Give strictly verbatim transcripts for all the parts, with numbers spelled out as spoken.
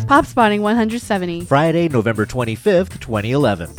Pop Spotting one seventy. Friday, November twenty-fifth, twenty eleven.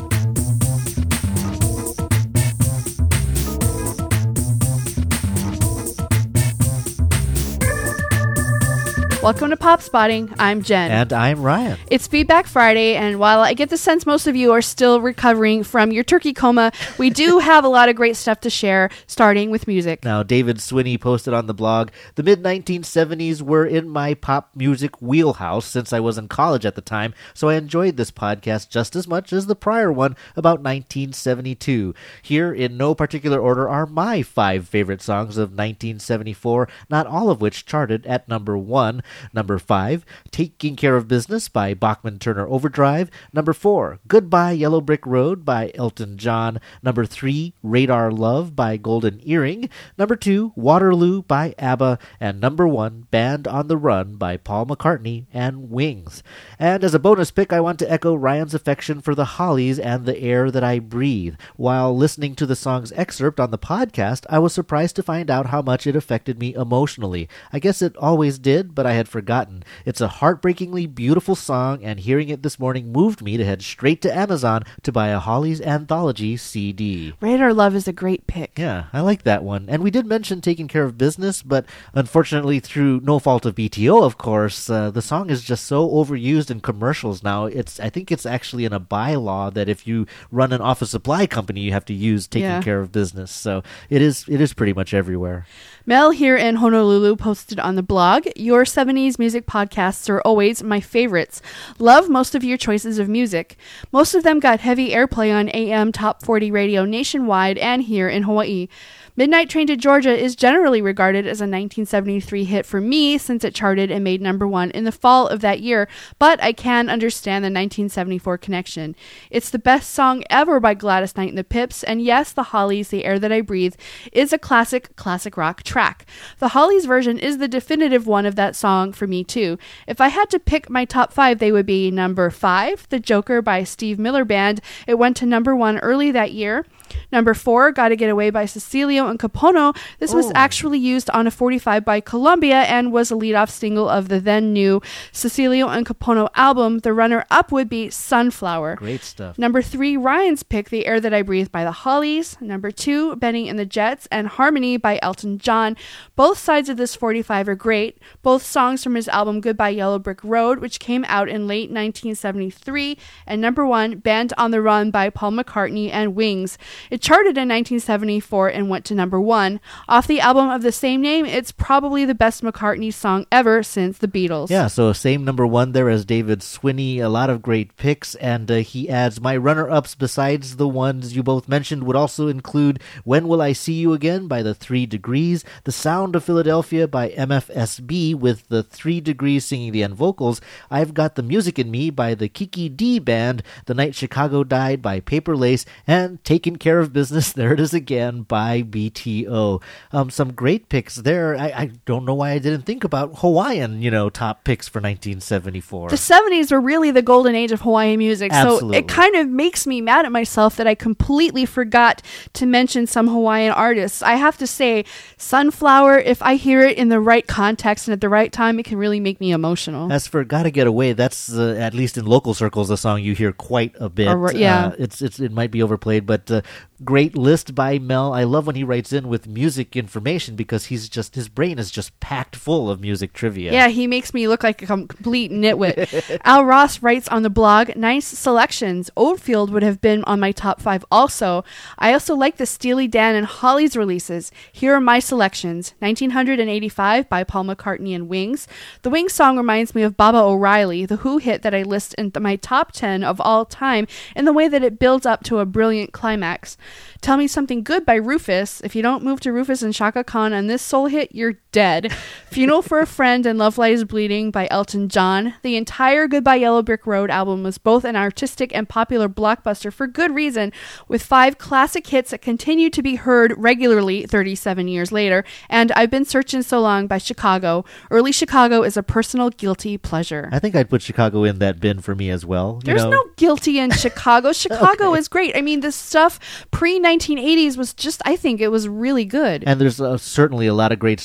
Welcome to Pop Spotting. I'm Jen. And I'm Ryan. It's Feedback Friday, and while I get the sense most of you are still recovering from your turkey coma, we do have a lot of great stuff to share, starting with music. Now, David Swinney posted on the blog, the mid nineteen seventies were in my pop music wheelhouse since I was in college at the time, so I enjoyed this podcast just as much as the prior one about nineteen seventy-two. Here, in no particular order, are my five favorite songs of nineteen seventy-four, not all of which charted at number one. Number five, Taking Care of Business by Bachman Turner Overdrive. Number four, Goodbye Yellow Brick Road by Elton John. Number three, Radar Love by Golden Earring. Number two, Waterloo by ABBA. And number one, Band on the Run by Paul McCartney and Wings. And as a bonus pick, I want to echo Ryan's affection for the Hollies and The Air That I Breathe. While listening to the song's excerpt on the podcast, I was surprised to find out how much it affected me emotionally. I guess it always did, but I had forgotten. It's a heartbreakingly beautiful song, and hearing it this morning moved me to head straight to Amazon to buy a Hollies Anthology C D. Radar Love is a great pick. Yeah, I like that one. And we did mention Taking Care of Business, but unfortunately, through no fault of B T O, of course, uh, the song is just so overused in commercials now. It's I think it's actually in a bylaw that if you run an office supply company, you have to use Taking Yeah. Care of Business. So it is it is pretty much everywhere. Mel here in Honolulu posted on the blog, your seventies music podcasts are always my favorites. Love most of your choices of music. Most of them got heavy airplay on A M Top forty radio nationwide and here in Hawaii. Midnight Train to Georgia is generally regarded as a nineteen seventy-three hit for me since it charted and made number one in the fall of that year, but I can understand the nineteen seventy-four connection. It's the best song ever by Gladys Knight and the Pips, and yes, the Hollies, The Air That I Breathe, is a classic, classic rock track. The Hollies version is the definitive one of that song for me too. If I had to pick my top five, they would be number five, The Joker by Steve Miller Band. It went to number one early that year. Number four, Gotta Get Away by Cecilio and Capono. This was Oh. actually used on a forty-five by Columbia and was a lead-off single of the then new Cecilio and Capono album. The runner-up would be Sunflower. Great stuff. Number three, Ryan's pick, The Air That I Breathe by the Hollies. Number two, Benny and the Jets and Harmony by Elton John. Both sides of this forty-five are great. Both songs from his album Goodbye Yellow Brick Road, which came out in late nineteen seventy-three. And number one, Band on the Run by Paul McCartney and Wings. It charted in nineteen seventy-four and went to number one. Off the album of the same name, it's probably the best McCartney song ever since the Beatles. Yeah, so same number one there as David Swinney. A lot of great picks, and uh, he adds, my runner-ups besides the ones you both mentioned would also include When Will I See You Again by the Three Degrees, The Sound of Philadelphia by M F S B with the Three Degrees singing the end vocals, I've Got the Music in Me by the Kiki D Band, The Night Chicago Died by Paper Lace, and Taking Care of Business, there it is again, by B T O. Um, some great picks there. I, I don't know why I didn't think about Hawaiian, you know, top picks for nineteen seventy-four. The seventies were really the golden age of Hawaiian music, Absolutely. so it kind of makes me mad at myself that I completely forgot to mention some Hawaiian artists. I have to say, Sunflower, if I hear it in the right context and at the right time, it can really make me emotional. As for Gotta Get Away, that's, uh, at least in local circles, a song you hear quite a bit. Or- yeah. Uh, it's, it's, it might be overplayed, but uh, great list by Mel. I love when he writes in with music information because he's just, his brain is just packed full of music trivia. Yeah, he makes me look like a com- complete nitwit. Al Ross writes on the blog, nice selections. Oldfield would have been on my top five also. I also like the Steely Dan and Hollies releases. Here are my selections. nineteen eighty-five by Paul McCartney and Wings. The Wings song reminds me of Baba O'Reilly, the Who hit that I list in th- my top ten of all time, in the way that it builds up to a brilliant climax. Tell Me Something Good by Rufus. If you don't move to Rufus and Chaka Khan on this soul hit, you're dead. Funeral for a Friend and Love Lies Bleeding by Elton John. The entire Goodbye Yellow Brick Road album was both an artistic and popular blockbuster for good reason, with five classic hits that continue to be heard regularly thirty-seven years later, and I've Been Searching So Long by Chicago. Early Chicago is a personal guilty pleasure. I think I'd put Chicago in that bin for me as well. You There's know? no guilty in Chicago. Chicago Okay. is great. I mean, the stuff pre nineteen eighties was just, I think it was really good. And there's uh, certainly a lot of great stuff off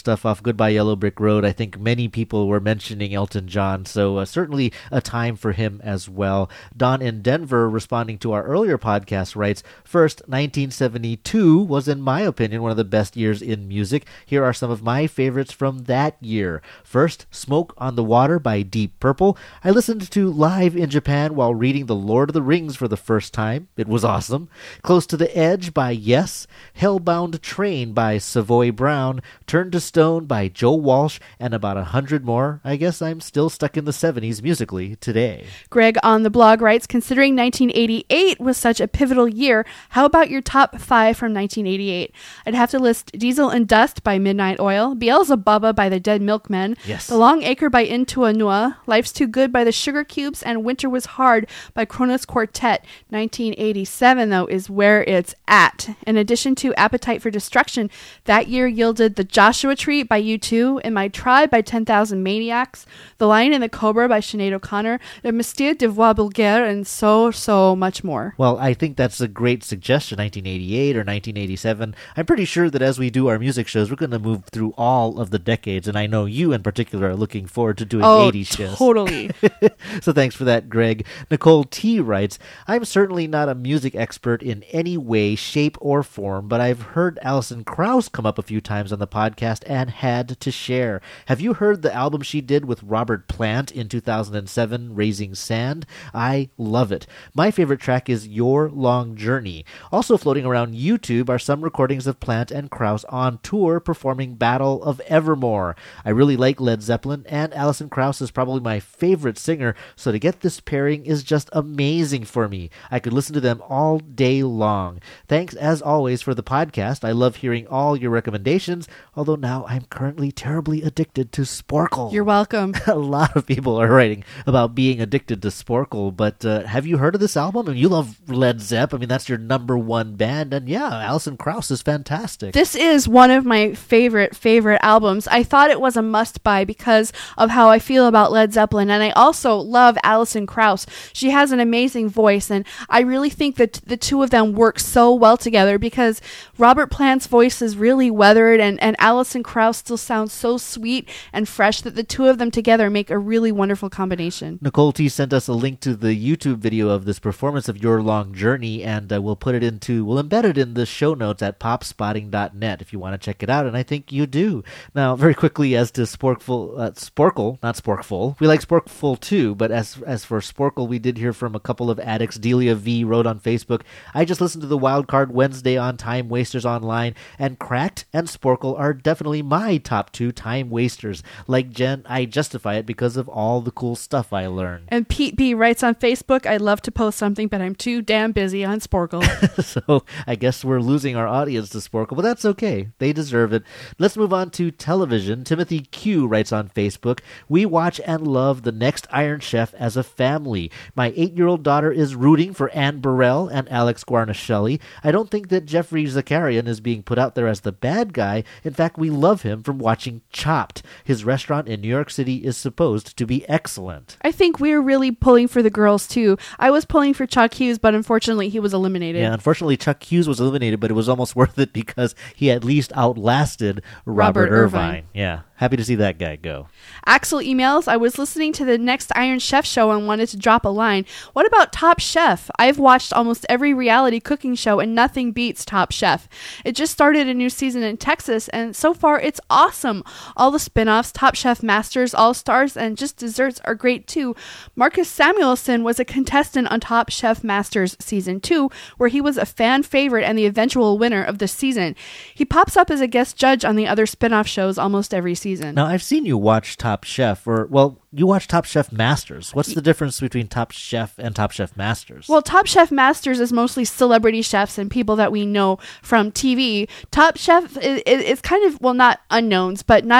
Goodbye Yellow Brick Road. I think many people were mentioning Elton John, so uh, certainly a time for him as well. Don in Denver, responding to our earlier podcast, writes, first, nineteen seventy-two was, in my opinion, one of the best years in music. Here are some of my favorites from that year. First, Smoke on the Water by Deep Purple. I listened to live in Japan while reading The Lord of the Rings for the first time. It was awesome. Close to the Edge by Yes. Hellbound Train by Savoy Brown. Turn to Stone by Joe Walsh, and about a hundred more. I guess I'm still stuck in the seventies musically today. Greg on the blog writes, considering nineteen eighty-eight was such a pivotal year, how about your top five from nineteen eighty-eight? I'd have to list Diesel and Dust by Midnight Oil, Beelzebubba by the Dead Milkmen, Yes. The Long Acre by Into Anua, Life's Too Good by the Sugar Cubes, and Winter Was Hard by Kronos Quartet. nineteen eighty-seven, though, is where it's at. In addition to Appetite for Destruction, that year yielded The Joshua Tree by U two, In My Tribe by ten thousand Maniacs, The Lion and the Cobra by Sinead O'Connor, Le Mystère de Voix Bulgaire, and so, so much more. Well, I think that's a great suggestion, nineteen eighty-eight or nineteen eighty-seven. I'm pretty sure that as we do our music shows, we're going to move through all of the decades, and I know you in particular are looking forward to doing Oh, eighties shows. totally. So thanks for that, Greg. Nicole T. writes, I'm certainly not a music expert in any way, shape, or form, but I've heard Alison Krauss come up a few times on the podcast and had to share. Have you heard the album she did with Robert Plant in two thousand seven, Raising Sand? I love it. My favorite track is Your Long Journey. Also floating around YouTube are some recordings of Plant and Krauss on tour performing Battle of Evermore. I really like Led Zeppelin, and Alison Krauss is probably my favorite singer, so to get this pairing is just amazing for me. I could listen to them all day long. Thanks, as always, for the podcast. I love hearing all your recommendations, although now I'm currently terribly addicted to Sporkle. You're welcome. A lot of people are writing about being addicted to Sporkle, but uh, have you heard of this album? I mean, you love Led Zepp. I mean, that's your number one band, and yeah, Alison Krauss is fantastic. This is one of my favorite, favorite albums. I thought it was a must-buy because of how I feel about Led Zeppelin, and I also love Alison Krauss. She has an amazing voice, and I really think that the two of them work so well together because Robert Plant's voice is really weathered, and, and Alison Krauss still sounds so sweet and fresh that the two of them together make a really wonderful combination. Nicole T sent us a link to the YouTube video of this performance of Your Long Journey, and uh, we'll put it into, we'll embed it in the show notes at popspotting dot net if you want to check it out, and I think you do. Now, very quickly, as to Sporkful, uh, Sporkle, not Sporkful, we like Sporkful too, but as as for Sporkle, we did hear from a couple of addicts. Delia V wrote on Facebook, I just listened to the Wildcard Wednesday on Time Wasters Online, and Cracked and Sporkle are definitely my top two time wasters. Like Jen, I justify it because of all the cool stuff I learned. And Pete B writes on Facebook, I'd love to post something, but I'm too damn busy on Sporkle. So I guess we're losing our audience to Sporkle, but that's okay. They deserve it. Let's move on to television. Timothy Q writes on Facebook, we watch and love The Next Iron Chef as a family. My eight-year-old daughter is rooting for Anne Burrell and Alex Guarnaschelli. I don't think that Jeffrey Zakarian is being put out there as the bad guy. In fact, we love him from watching Chopped. His restaurant in New York City is supposed to be excellent. I think we're really pulling for the girls, too. I was pulling for Chuck Hughes, but unfortunately he was eliminated. Yeah, unfortunately Chuck Hughes was eliminated, but it was almost worth it because he at least outlasted Robert, Robert Irvine. Irvine. Yeah, happy to see that guy go. Axel emails, I was listening to the Next Iron Chef show and wanted to drop a line. What about Top Chef? I've watched almost every reality cooking show and nothing beats Top Chef. It just started a new season in Texas and so far it's awesome. All the spin-offs, Top Chef Masters, All Stars, and just desserts are great too. Marcus Samuelson was a contestant on Top Chef Masters season two, where he was a fan favorite and the eventual winner of the season. He pops up as a guest judge on the other spin-off shows almost every season. Now, I've seen you watch Top Chef, or, well, you watch Top Chef Masters. What's the difference between Top Chef and Top Chef Masters? Well, Top Chef Masters is mostly celebrity chefs and people that we know from T V. Top Chef is, is kind of, well, not unknowns, but not every,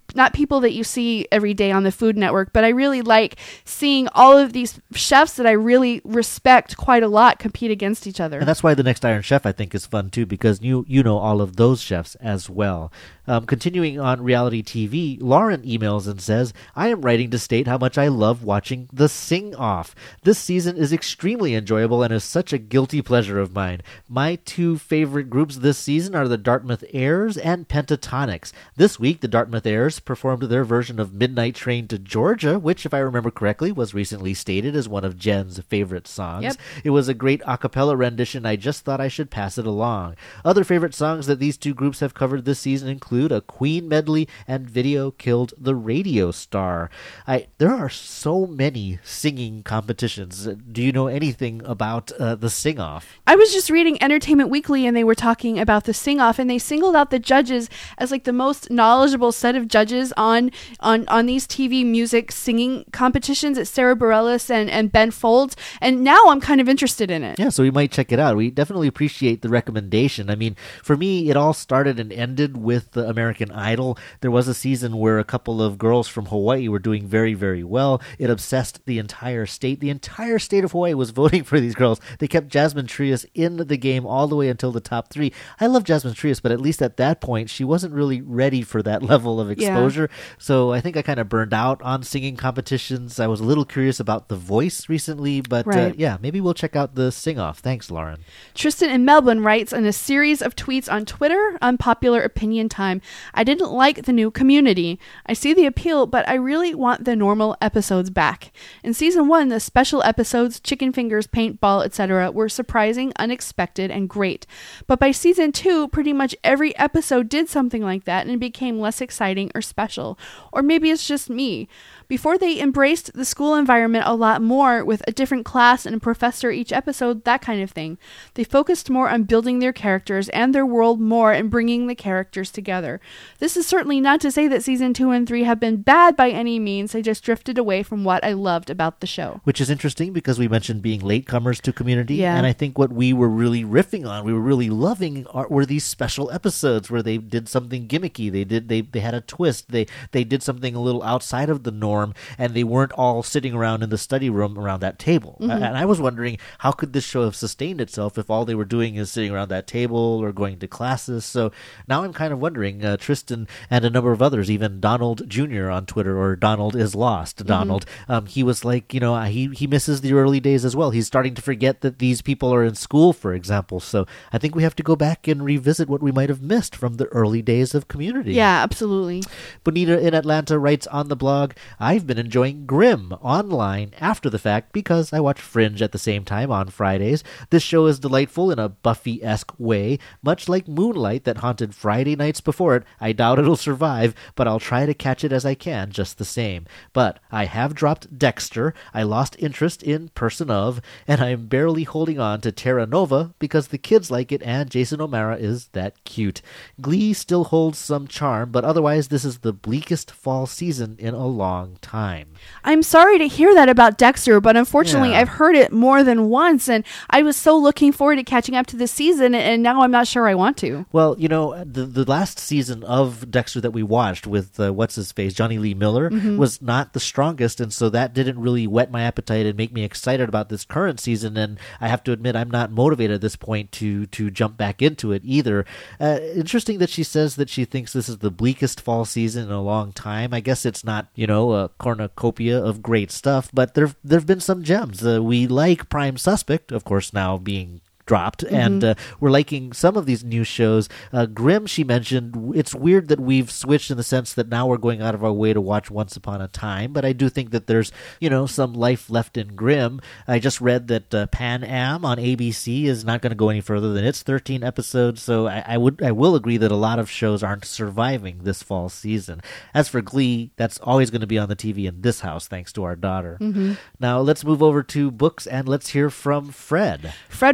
not people that you see every day on the Food Network, but I really like seeing all of these chefs that I really respect quite a lot compete against each other. And that's why the next Iron Chef, I think, is fun too, because you you know all of those chefs as well. Um, continuing on reality T V, Lauren emails and says, I am writing to state how much I love watching The Sing Off. This season is extremely enjoyable and is such a guilty pleasure of mine. My two favorite groups this season are the Dartmouth Airs and Pentatonics. This week, the Dartmouth Airs performed their version of Midnight Train to Georgia, which, if I remember correctly, was recently stated as one of Jen's favorite songs. Yep. It was a great a cappella rendition. I just thought I should pass it along. Other favorite songs that these two groups have covered this season include a Queen medley and Video Killed the Radio Star. I there are so many singing competitions. Do you know anything about uh, the sing-off? I was just reading Entertainment Weekly and they were talking about the sing-off, and they singled out the judges as like the most knowledgeable set of judges on on, on these T V music singing competitions. It's Sarah Bareilles and, and Ben Folds, and now I'm kind of interested in it. Yeah, so we might check it out. We definitely appreciate the recommendation. I mean, for me, it all started and ended with the American Idol. There was a season where a couple of girls from Hawaii were doing very, very well. It obsessed the entire state. The entire state of Hawaii was voting for these girls. They kept Jasmine Trias in the game all the way until the top three. I love Jasmine Trias, but at least at that point, she wasn't really ready for that level of exposure. Yeah. So I think I kind of burned out on singing competitions. I was a little curious about The Voice recently, but right. uh, yeah, maybe we'll check out the sing-off. Thanks, Lauren. Tristan in Melbourne writes in a series of tweets on Twitter, Unpopular Opinion Time, I didn't like the new Community. I see the appeal, but I really want the normal episodes back. In season one, the special episodes, chicken fingers, paintball, et cetera, were surprising, unexpected, and great. But by season two, pretty much every episode did something like that and became less exciting or special. Or maybe it's just me. Before they embraced the school environment a lot more with a different class and a professor each episode, that kind of thing. They focused more on building their characters and their world more and bringing the characters together. This is certainly not to say that season two and three have been bad by any means. They just drifted away from what I loved about the show. Which is interesting because we mentioned being latecomers to Community. Yeah. And I think what we were really riffing on, we were really loving are, were these special episodes where they did something gimmicky. They did they, they had a twist. They they did something a little outside of the norm. And they weren't all sitting around in the study room around that table. Mm-hmm. And I was wondering, how could this show have sustained itself if all they were doing is sitting around that table or going to classes? So now I'm kind of wondering, uh, Tristan and a number of others, even Donald Junior on Twitter, or Donald is lost, Donald, mm-hmm. um, he was like, you know, he, he misses the early days as well. He's starting to forget that these people are in school, for example. So I think we have to go back and revisit what we might have missed from the early days of Community. Yeah, absolutely. Bonita in Atlanta writes on the blog, I've been enjoying Grimm online after the fact because I watch Fringe at the same time on Fridays. This show is delightful in a Buffy-esque way, much like Moonlight that haunted Friday nights before it. I doubt it'll survive, but I'll try to catch it as I can just the same. But I have dropped Dexter, I lost interest in Person of, and I am barely holding on to Terra Nova because the kids like it and Jason O'Mara is that cute. Glee still holds some charm, but otherwise this is the bleakest fall season in a long time. I'm sorry to hear that about Dexter, but unfortunately yeah. I've heard it more than once, and I was so looking forward to catching up to this season, and now I'm not sure I want to. Well, you know, the the last season of Dexter that we watched with, uh, what's-his-face, Johnny Lee Miller, mm-hmm. was not the strongest, and so that didn't really whet my appetite and make me excited about this current season, and I have to admit I'm not motivated at this point to, to jump back into it either. Uh, interesting that she says that she thinks this is the bleakest fall season in a long time. I guess it's not, you know, a cornucopia of great stuff, but there there have been some gems. Uh, we like Prime Suspect, of course, now being dropped, mm-hmm. and uh, we're liking some of these new shows. Uh, Grimm, she mentioned, it's weird that we've switched in the sense that now we're going out of our way to watch Once Upon a Time, but I do think that there's, you know, some life left in Grimm. I just read that uh, Pan Am on A B C is not going to go any further than its thirteen episodes, so I, I would I will agree that a lot of shows aren't surviving this fall season. As for Glee, that's always going to be on the T V in this house, thanks to our daughter. Mm-hmm. Now let's move over to books and let's hear from Fred. Fred writes on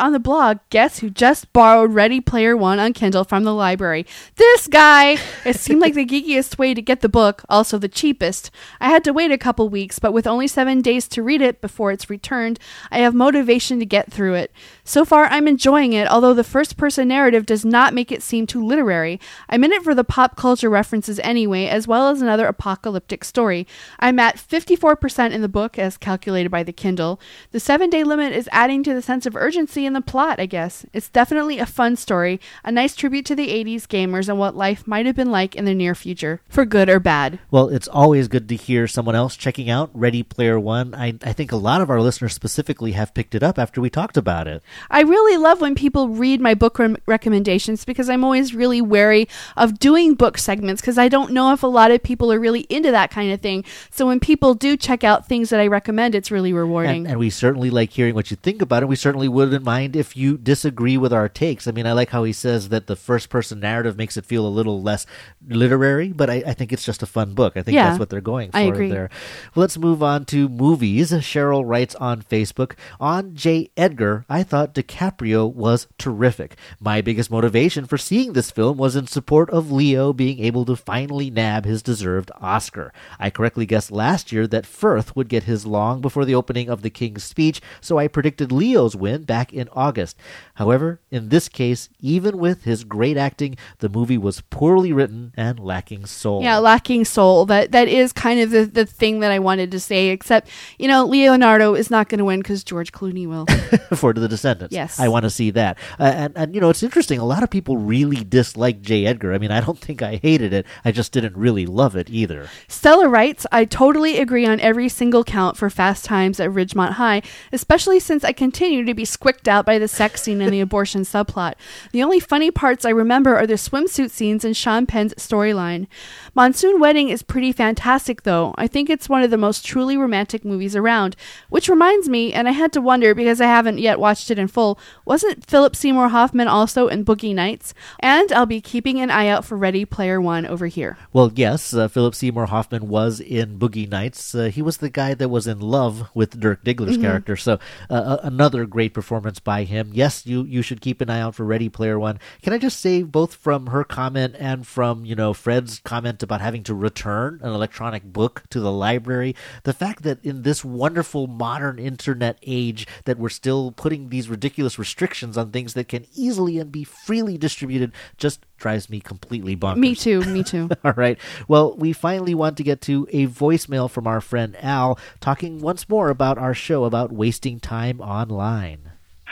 on the blog, guess who just borrowed Ready Player One on Kindle from the library? This guy! It seemed like the geekiest way to get the book, also the cheapest. I had to wait a couple weeks, but with only seven days to read it before it's returned, I have motivation to get through it. So far, I'm enjoying it, although the first-person narrative does not make it seem too literary. I'm in it for the pop culture references anyway, as well as another apocalyptic story. I'm at fifty-four percent in the book, as calculated by the Kindle. The seven-day limit is adding to the sense of urgency in the plot, I guess. It's definitely a fun story, a nice tribute to the eighties gamers and what life might have been like in the near future, for good or bad. Well, it's always good to hear someone else checking out Ready Player One. I, I think a lot of our listeners specifically have picked it up after we talked about it. I really love when people read my book re- recommendations because I'm always really wary of doing book segments because I don't know if a lot of people are really into that kind of thing. So when people do check out things that I recommend, it's really rewarding. And, and we certainly like hearing what you think about it. We certainly wouldn't mind if you disagree with our takes. I mean, I like how he says that the first-person narrative makes it feel a little less literary, but I, I think it's just a fun book. I think yeah, that's what they're going for I agree. there. Well, let's move on to movies. Cheryl writes on Facebook, on J. Edgar, I thought DiCaprio was terrific. My biggest motivation for seeing this film was in support of Leo being able to finally nab his deserved Oscar. I correctly guessed last year that Firth would get his long before the opening of The King's Speech, so I predicted Leo's win back in August. However, in this case, even with his great acting, the movie was poorly written and lacking soul. Yeah, lacking soul. That That is kind of the, the thing that I wanted to say, except, you know, Leonardo is not going to win because George Clooney will. For The Descendants. Yes. I want to see that. Uh, and, and, you know, it's interesting. A lot of people really dislike J. Edgar. I mean, I don't think I hated it. I just didn't really love it either. Stella writes, I totally agree on every single count for Fast Times at Ridgemont High, especially since I continue to be squicked out by the sex scene and the abortion subplot. The only funny parts I remember are the swimsuit scenes in Sean Penn's storyline. Monsoon Wedding is pretty fantastic, though. I think it's one of the most truly romantic movies around. Which reminds me, and I had to wonder because I haven't yet watched it in full, wasn't Philip Seymour Hoffman also in Boogie Nights? And I'll be keeping an eye out for Ready Player One over here. Well, yes, uh, Philip Seymour Hoffman was in Boogie Nights. Uh, he was the guy that was in love with Dirk Diggler's mm-hmm. character, so uh, another great performance by him. Yes, you, you should keep an eye out for Ready Player One. Can I just say, both from her comment and from, you know, Fred's comment about having to return an electronic book to the library, the fact that in this wonderful modern internet age that we're still putting these ridiculous restrictions on things that can easily and be freely distributed just drives me completely bonkers. Me too, me too. All right. Well, we finally want to get to a voicemail from our friend Al talking once more about our show about wasting time online.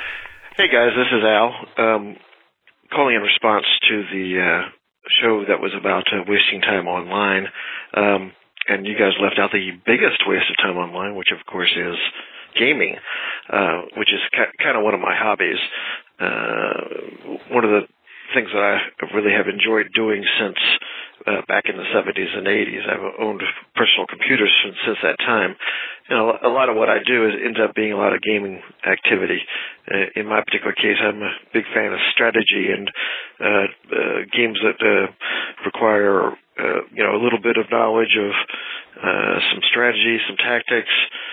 Hey guys, this is Al. Um, calling in response to the uh, show that was about uh, wasting time online. Um, and you guys left out the biggest waste of time online, which of course is gaming, uh, which is ca- kind of one of my hobbies. Uh, one of the things that I really have enjoyed doing since uh, back in the seventies and eighties. I've owned personal computers since, since that time. You know, a lot of what I do is ends up being a lot of gaming activity. Uh, in my particular case, I'm a big fan of strategy and uh, uh, games that uh, require, uh, you know, a little bit of knowledge of uh, some strategy, some tactics,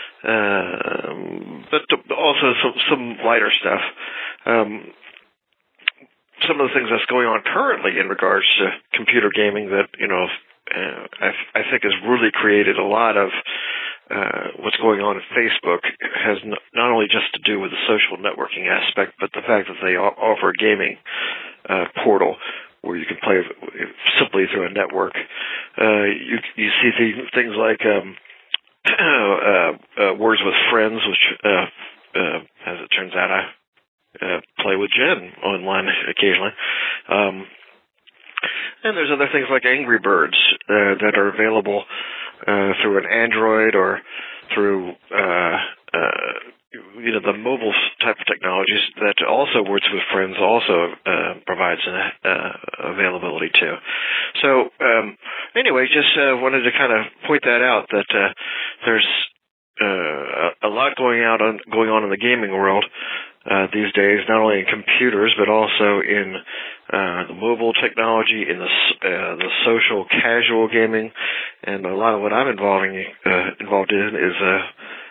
um, but also some, some lighter stuff. Um, some of the things that's going on currently in regards to computer gaming that, you know, uh, I, I think has really created a lot of uh, what's going on in Facebook has n- not only just to do with the social networking aspect, but the fact that they o- offer a gaming uh, portal where you can play simply through a network. Uh, you, you see th- things like um, uh, uh, Words with Friends, which, uh, uh, as it turns out, I uh, play with Jen online occasionally. Um, and there's other things like Angry Birds uh, that are available uh, through an Android or through uh, uh, you know, the mobile type of technologies that also Words with Friends also uh, provides an uh, availability to. So um, anyway, just uh, wanted to kind of point that out that uh, there's uh, a lot going out on going on in the gaming world uh, these days, not only in computers but also in uh, the mobile technology, in the uh, the social casual gaming, and a lot of what I'm involving uh, involved in is uh,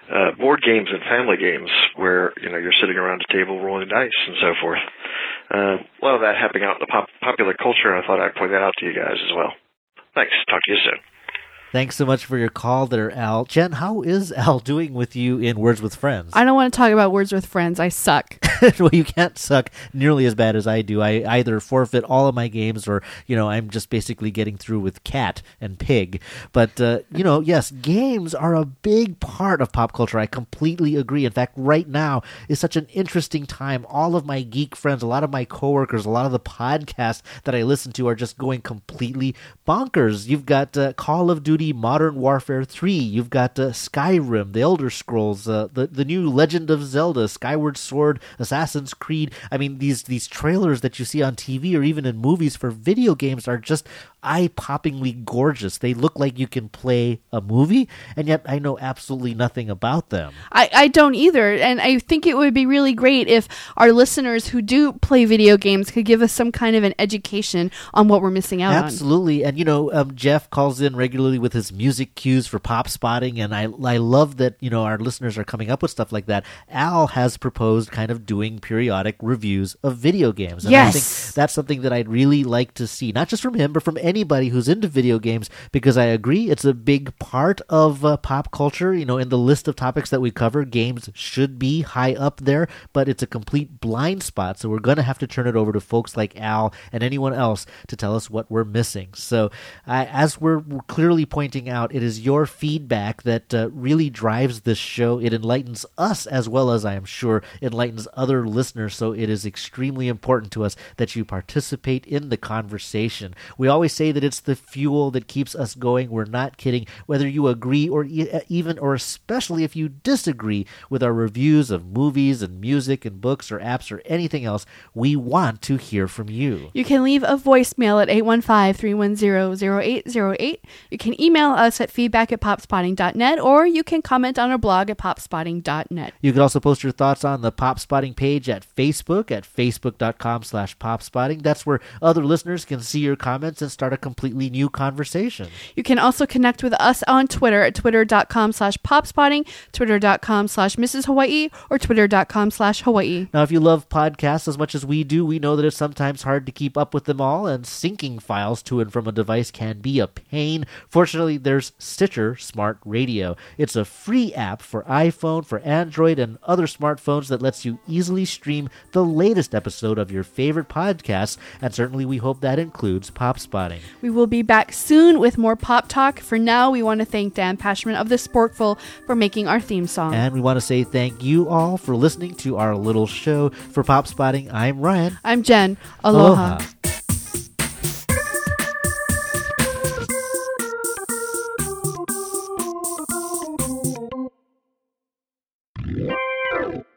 uh, board games and family games where, you know, you're sitting around a table rolling dice and so forth. Uh, a lot of that happening out in the pop- popular culture, and I thought I'd point that out to you guys as well. Thanks. Talk to you soon. Thanks so much for your call there, Al. Jen, how is Al doing with you in Words with Friends? I don't want to talk about Words with Friends. I suck. Well, you can't suck nearly as bad as I do. I either forfeit all of my games or, you know, I'm just basically getting through with cat and pig. But, uh, you know, yes, games are a big part of pop culture. I completely agree. In fact, right now is such an interesting time. All of my geek friends, a lot of my coworkers, a lot of the podcasts that I listen to are just going completely bonkers. You've got uh, Call of Duty Modern Warfare three. You've got uh, Skyrim, The Elder Scrolls, uh, the, the new Legend of Zelda, Skyward Sword, Assassin's Creed. I mean, these these trailers that you see on T V or even in movies for video games are just eye-poppingly gorgeous. They look like you can play a movie, and yet I know absolutely nothing about them. I, I don't either, and I think it would be really great if our listeners who do play video games could give us some kind of an education on what we're missing out Absolutely. on. Absolutely, and you know, um, Jeff calls in regularly with his music cues for pop spotting, and I I love that, you know, our listeners are coming up with stuff like that. Al has proposed kind of doing periodic reviews of video games, and yes. I think that's something that I'd really like to see, not just from him, but from anybody who's into video games, because I agree it's a big part of uh, pop culture. You know, in the list of topics that we cover, games should be high up there, but it's a complete blind spot, so we're going to have to turn it over to folks like Al and anyone else to tell us what we're missing. So uh, as we're clearly pointing out, it is your feedback that uh, really drives this show. It enlightens us as well as, I am sure, enlightens other listeners, so it is extremely important to us that you participate in the conversation. We always say that it's the fuel that keeps us going. We're not kidding. Whether you agree or e- even or especially if you disagree with our reviews of movies and music and books or apps or anything else, we want to hear from you. You can leave a voicemail at eight one five, three one zero, zero eight zero eight. You can email us at feedback at popspotting dot net, or you can comment on our blog at popspotting dot net. You can also post your thoughts on the Popspotting page at Facebook at facebook.com slash popspotting. That's where other listeners can see your comments and start a completely new conversation. You can also connect with us on Twitter at twitter.com slash popspotting, twitter.com slash Missus Hawaii, or twitter.com slash Hawaii. Now, if you love podcasts as much as we do, we know that it's sometimes hard to keep up with them all, and syncing files to and from a device can be a pain. Fortunately, there's Stitcher Smart Radio. It's a free app for iPhone, for Android, and other smartphones that lets you easily stream the latest episode of your favorite podcasts, and certainly we hope that includes Popspotting. We will be back soon with more pop talk. For now, we want to thank Dan Pashman of The Sporkful for making our theme song. And we want to say thank you all for listening to our little show. For Popspotting, I'm Ryan. I'm Jen. Aloha. Aloha.